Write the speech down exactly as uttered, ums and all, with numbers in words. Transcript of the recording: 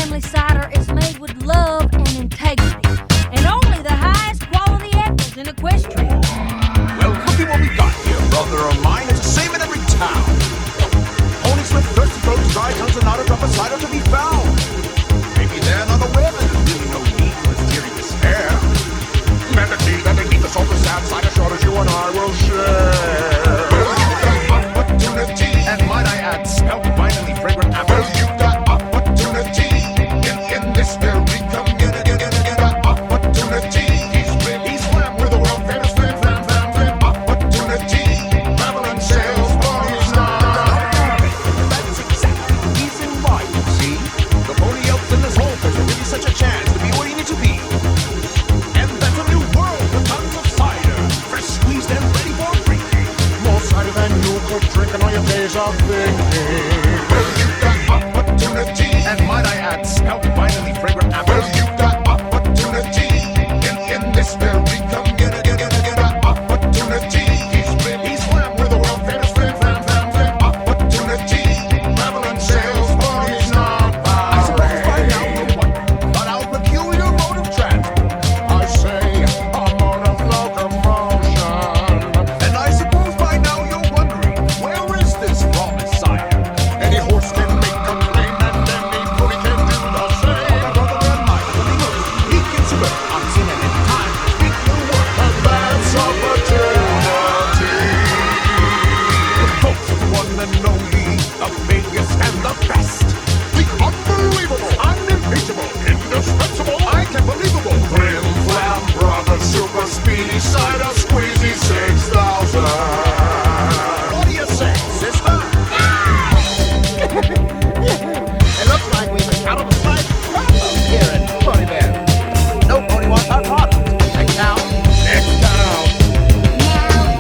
family cider is made with love and integrity, and only the highest quality apples in Equestria. Well, look at what we got here, brother of mine. It's the same in every town. Only Swift, thirsty throats, dry tongues, and not a drop of cider to be found. Maybe they're not aware that there's really no need for this teary despair. And the tea that they need, the salt, the sad cider shortage you and I will share. Well, you got opportunity, and might I add, smell finally fragrant apples. Well, you got opportunity in, in this very community. You got opportunity. He's lit, he's slammed with the world famous flam, flam, flam, flam. Opportunity, Babylon sales boys now. That's exactly the reason why, you see. The pony elves in this whole place will give you such a chance to be what you need to be. And that's a new world with tons of cider, fresh squeezed and ready for drinking. More cider than you could drink in all your days of thinking.